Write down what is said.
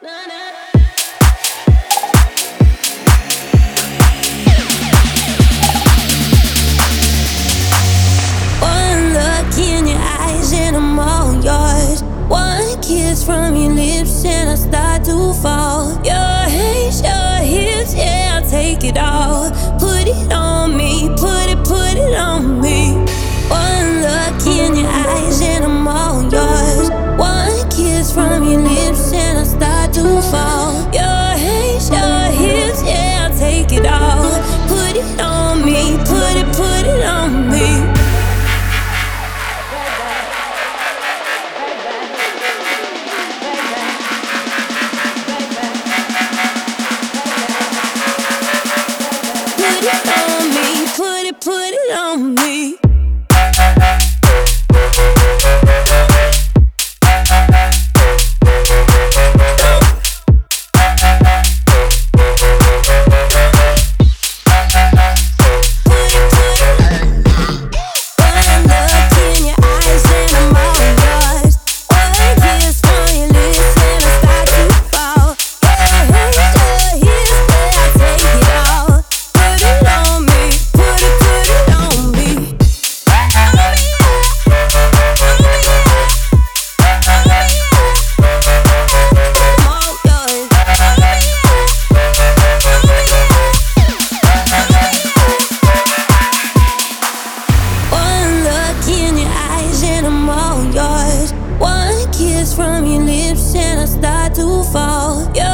One look in your eyes and I'm all yours. One kiss from your lips and I start to fall. Your hands, your hips, yeah, I'll take it all. Put it on me, put it on me. One look in your eyes and I'm all yours. One kiss from your lips and I start to fall. Your hands, your hips, yeah, I'll take it all. Put it on me, put it on me. Put it on me. From your lips and I start to fall.